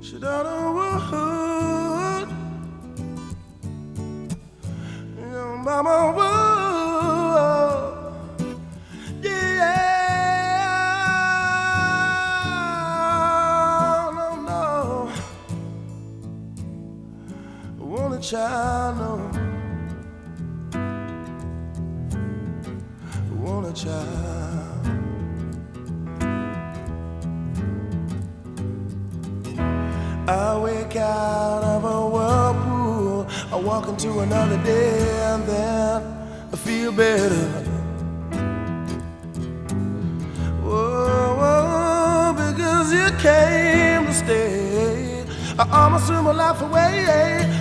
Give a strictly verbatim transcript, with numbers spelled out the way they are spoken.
She done a wood, young mama wood, yeah, no, no, I want a child, no, I want a child. I wake out of a whirlpool, I walk into another day, and then I feel better. Whoa, whoa, because you came to stay. I almost threw my life away,